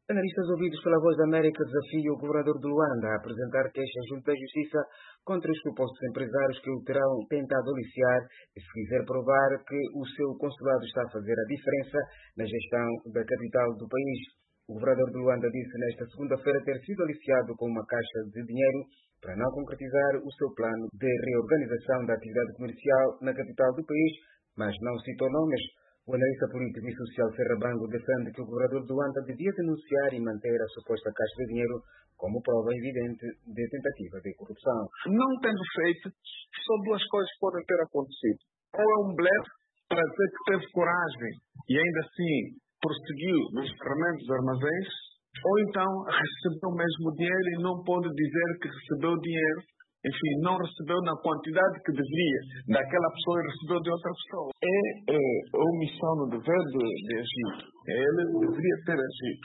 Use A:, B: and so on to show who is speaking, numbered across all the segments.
A: Analistas ouvidos pela Voz da América desafiam o governador de Luanda a apresentar queixas junto à Justiça contra os supostos empresários que o terão tentado aliciar e se quiser provar que o seu consulado está a fazer a diferença na gestão da capital do país. O governador de Luanda disse nesta segunda-feira ter sido aliciado com uma caixa de dinheiro para não concretizar o seu plano de reorganização da atividade comercial na capital do país, mas não citou nomes. O analista político e social Serrabango defende que o governador de Luanda devia denunciar e manter a suposta caixa de dinheiro como prova evidente de tentativa de corrupção.
B: Não tendo feito, só duas coisas podem ter acontecido. Ou é um blefe para dizer que teve coragem e ainda assim prosseguiu nos ferramentas dos armazéns, ou então recebeu mesmo dinheiro e não pode dizer que recebeu dinheiro. Enfim, não recebeu na quantidade que deveria daquela pessoa e recebeu de outra pessoa. É omissão no dever de agir. Ele deveria ter agido.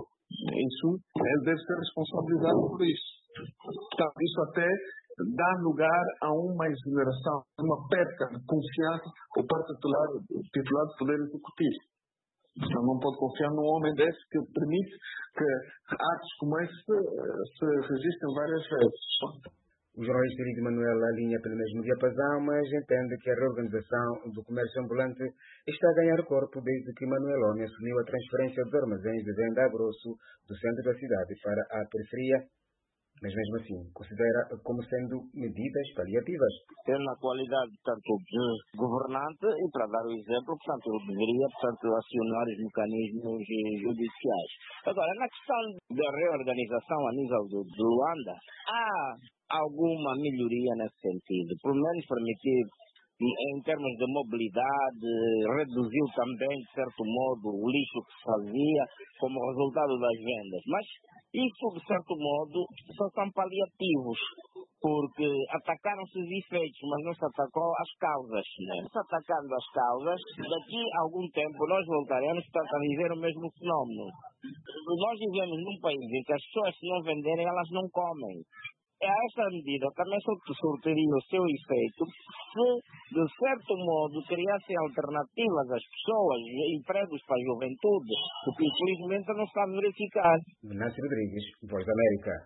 B: Isso, ele deve ser responsabilizado por isso. Portanto, isso até dá lugar a uma exoneração, uma perda de confiança por parte do titular do Poder Executivo. Então, não pode confiar num homem desse que permite que atos como esse se registrem várias vezes.
A: O jornalista Lídio Manuel alinha pelo mesmo diapasão, mas entende que a reorganização do comércio ambulante está a ganhar corpo desde que Manuel Homem assumiu a transferência dos armazéns de venda a grosso do centro da cidade para a periferia, mas mesmo assim considera como sendo medidas paliativas.
C: Eu, na qualidade, tanto de governante, e para dar o exemplo, portanto, eu deveria, acionar os mecanismos judiciais. Agora, na questão da reorganização a nível de Luanda, há alguma melhoria nesse sentido, pelo menos permitir, em termos de mobilidade, reduziu também, de certo modo, o lixo que se fazia como resultado das vendas. Mas isso, de certo modo, só são paliativos, porque atacaram-se os efeitos, mas não se atacou as causas. Né? Se atacando as causas, daqui a algum tempo nós voltaremos a viver o mesmo fenómeno. Nós vivemos num país em que as pessoas, se não venderem, elas não comem. A essa medida também surtiria o seu efeito se, de certo modo, criassem alternativas às pessoas, empregos para a juventude, o que infelizmente não está a verificar.
A: Venâncio Rodrigues, Voz da América.